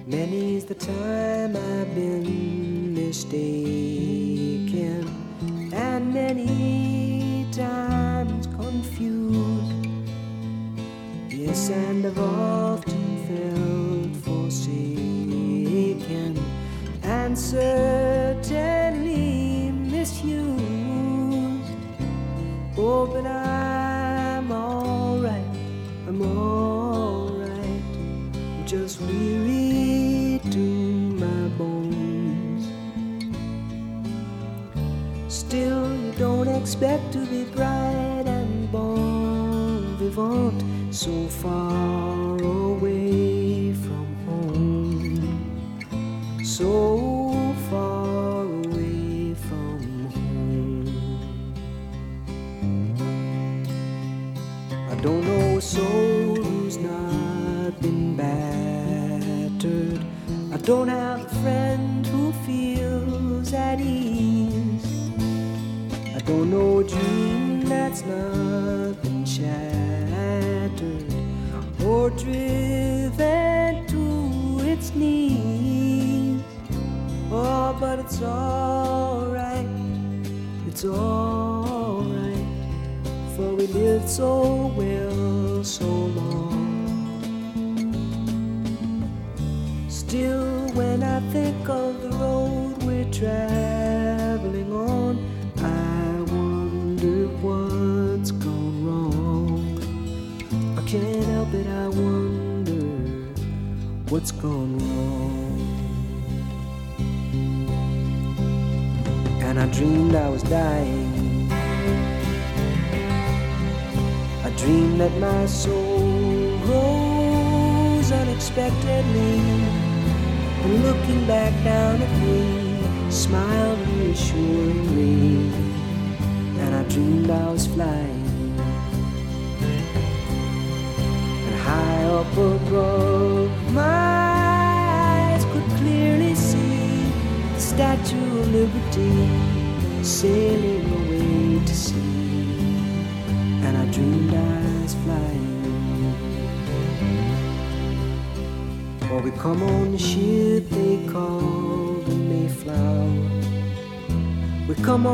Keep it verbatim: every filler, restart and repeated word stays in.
Many's the time I've been mistaken, and many times confused. Yes, and I've often felt forsaken, and certainly misused. Oh, but I'm alright, I'm alright. I'm just weary to my bones. Still, you don't expect to be bright and bon vivant so far away from home, so far away from home. I don't know a soul who's not been battered. I don't have a friend who feels at ease. I don't know a dream that's not been shattered or driven to its knees. Oh, but it's alright, it's alright, for we lived so well so long. Still, when I think of the road we're traveling on, I wonder what's gone wrong. I can't help it, I wonder what's gone wrong. And I dreamed I was dying. I dreamed that my soul rose unexpectedly, and looking back down at me, smiled reassuringly. And I dreamed I was flying, and high up above, my eyes could clearly see the Statue of Liberty sailing away to sea. And I dreamed I was flying. Or we come on the ship they call the Mayflower. We come on